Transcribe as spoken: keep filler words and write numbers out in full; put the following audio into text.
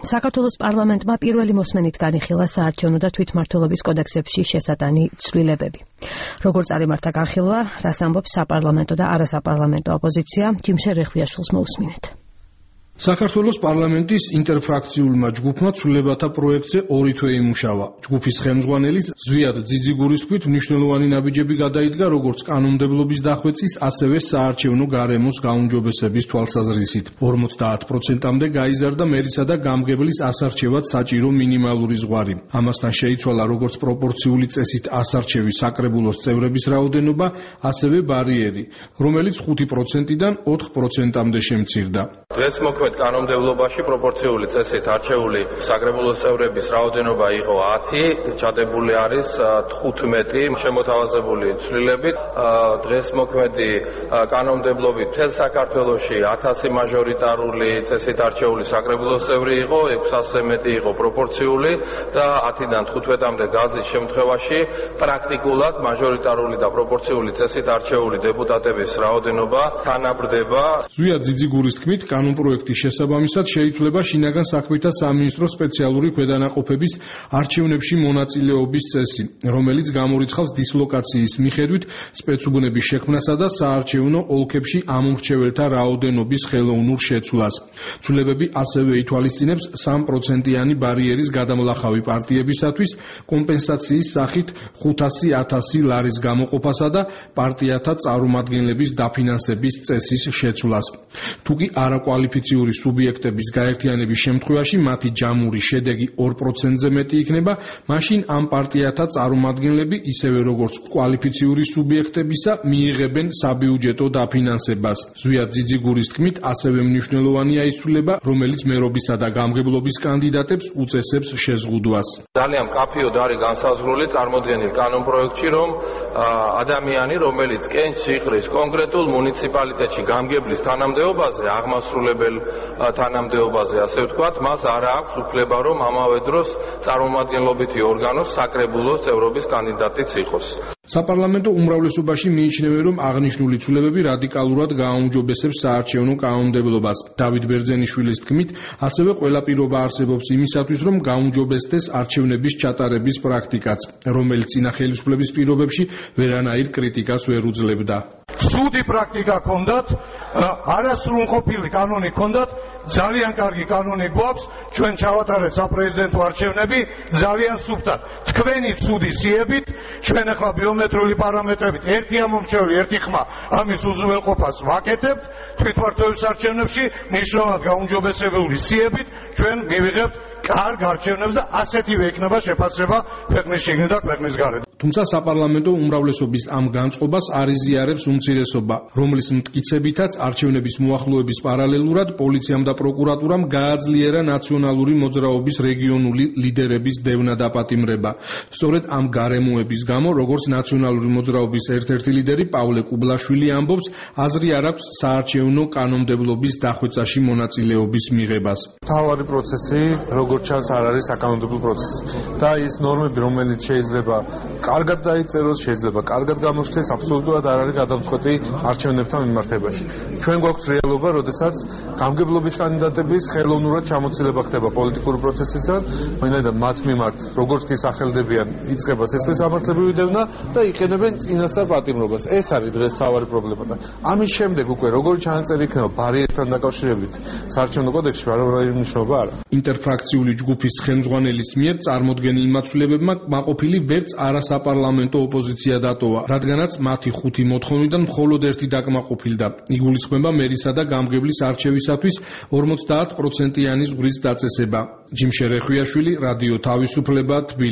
საქართველოს პარლამენტმა პირველი მოსმენით განიხილა საარჩევნო და თვითმმართველობის კოდექსებში შესატანი ცვლილებები. Როგორ წარიმართა განხილვა, რას ამბობს საპარლამენტო და არასაპარლამენტო ოპოზიცია, ჯიმშე რეხვიაშვილს მოусმინეთ. საქართველოს პარლამენტის ინტერფრაქციულმა ჯგუფმა ცვლილებათა პროექტზე ორი თვე იმუშავა. ჯგუფის ხელმძღვანელის ზვიად ძიძიგურის თქმით მნიშვნელოვანი ნაბიჯები გადაიდგა როგორც კანონმდებლობის დახვეწის, ასევე საარჩევნო გარემოს გაუმჯობესების თვალსაზრისით. ორმოცდაათ პროცენტამდე გაიზარდა მერისა და გამგებლის ასარჩევად საჭირო მინიმალური ზღვარი. ამასთან შეიცვალა როგორც პროპორციული წესით ასარჩევი საკრებულოს წევრების რაოდენობა, ასევე ბარიერი, რომელიც ხუთი პროცენტიდან ოთხ პროცენტამდე შემცირდა. დღეს მოქმედ კანონმდებლობაში პროპორციული წესით არჩეული საკრებულოს წევრების რაოდენობა იყო ათი, ჩადებული არის თხუთმეტი შემოთავაზებული ცვლილებით. დღეს მოქმედი კანონმდებლობით მთელ საქართველოში ათასი მაჟორიტარული წესით არჩეული საკრებულოს წევრი იყო, ექვსასზე მეტი იყო პროპორციული და ათიდან თხუთმეტამდე გაზის შემთხვევაში პრაქტიკულად მაჟორიტარული და პროპორციული წესით არჩეული დეპუტატების რაოდენობა თანაბრდება. ზვიად ძიძიგურის თქმით, კანონპროექტის შესაბამისად შეიცვლება შინაგან საქმეთა სამინისტროს სპეციალური ქვედანაყოფების არჩევნებში მონაწილეობის წესი, რომელიც გამორიცხავს დისლოკაციის მიხედვით სპეცუბნების შექმნასა და საარჩევნო ოლქებში ამომრჩეველთა რაოდენობის ხელოვნურ შეცვლას. ცვლილებები ასევე ითვალისწინებს სამ პროცენტიანი ბარიერის გადამლახავი პარტიებისათვის კომპენსაციის სახით ხუთასი ათასი ლარის გამოყოფასა და პარტიათა წარმომადგენლების დაფინანსების წესის შეცვლას. თუკი არაკვალიფიციური სუბიექტების გაერთიანების შემთხვევაში მათი ჯამური შედეგი ორ პროცენტზე მეტი იქნება, მაშინ ამ პარტიათა წარმომადგენლები ისევე როგორც კვალიფიციური სუბიექტებისა მიიღებენ საბიუჯეტო დაფინანსებას. ზვიად ძიძიგურის თქმით, ასევე მნიშვნელოვანია ის ცვლილება, რომელიც მერობისა და გამგებლობის კანდიდატებს უწესებს შეზღუდვას. ძალიან მკაფიოდ არის განსაზღვრული წარმოდგენილ კანონპროექტში, რომ ადამიანი, რომელიც კენჭს იხრის კონკრეტულ მუნიციპალიტეტში გამგებლის თანამდებობაზე, აღმასრულებელ თანამდებობაზე, ასე ვთქვათ, მას არ აქვს უფლება, რომ ამავე დროს წარმომადგენლობითი ორგანოს საკრებულოს წევრობის კანდიდატიც იყოს. საპარლამენტო უმრავლესობაში მიიჩნევენ, რომ აღნიშნული ცვლილებები რადიკალურად გააუმჯობესებს საარჩევნო კანონმდებლობას. დავით ბერძენიშვილის თქმით, ასევე ყველა პირობა არსებობს იმისათვის, რომ გაუმჯობესდეს არჩევნების ჩატარების პრაქტიკაც, რომელიც წინა ხელისუფლების პირობებში ვერანაირ კრიტიკას ვერ უძლებდა. ცუდი პრაქტიკა ჰქონდათ, არასრულყოფილი კანონი ჰქონდათ, ძალიან კარგი კანონი გვაქვს, ჩვენ ჩავატარეთ საპრეზიდენტო არჩევნები ძალიან სუფთად. თქვენი ცუდი სიებით, ჩვენ ახლა ბიომეტრიული პარამეტრებით ერთი ამომრჩეველი, ერთი ხმა ამის უზრუნველყოფას ვაკეთებთ, თვითმმართველობის არჩევნებში მნიშვნელოვნად გაუმჯობესებული სიებით ჩვენ მივიღებთ კარგ არჩევნებს და ასეთივე იქნება შეფასება ქვეყნის შიგნით და ქვეყნის გარეთ. თუმცა საპარლამენტო უმრავლესობის ამ განწყობას არ იზიარებს უმცირესობა, რომლის მტკიცებითაც არჩევნების მოახლოების პარალელურად პოლიციამ და პროკურატურამ გააძლიერა ნაციონალური მოძრაობის რეგიონული ლიდერების დევნა და პატიმრება. სწორედ ამ გარემოების გამო, როგორც ნაციონალური მოძრაობის ერთ-ერთი ლიდერი პავლე კუბლაშვილი ამბობს, აზრი არ აქვს საარჩევნო კანონმდებლობის დახვეწაში მონაწილეობის მიღებას. მთავარი პროცესი, როგორც ჩანს, არ არის საკანონმდებლო პროცესი და ის ნორმები, რომელიც შეიძლება კარგად დაიწეროს, შეიძლება კარგად გამოჩნდეს, აბსოლუტურად არ არის გადამწყვეტი არჩევნებთან მიმართებაში. ჩვენ გვაქვს რეალობა, როდესაც გამგებლობის კანდიდატების ხელოვნურად ჩამოცილება ხდება პოლიტიკური პროცესისგან, ვინაიდან მათ მიმართ, როგორც კი სახელდებიან, იწყება სისხლისამართლებრივი დევნა და იყენებენ წინასწარ პატიმრობას. ეს არის დღეს მთავარი პრობლემა და ამის შემდეგ უკვე როგორი ჩანაწერი იქნება ბარიერთან დაკავშირებით საარჩევნო კოდექსში, არაერთი მნიშვნელობა არა. ინტერფრაქციული ჯგუფის ხელმძღვანელის მიერ წარმოდგენილმა ცვლილებებმა კმაყოფილი ვერც არასაპარლამენტო ოპოზიცია დატოვა, რადგანაც მათი ხუთი მოთხოვნიდან მხოლოდ ერთი დაკმაყოფილდა. იგულისხმება მერისა და გამგებლის არჩევისათვის ორმოცდაათ პროცენტიანი ზღვრის დაწესება. ჯიმშე რეხვიაშვილი, რადიო თავისუფლება, თბილისი.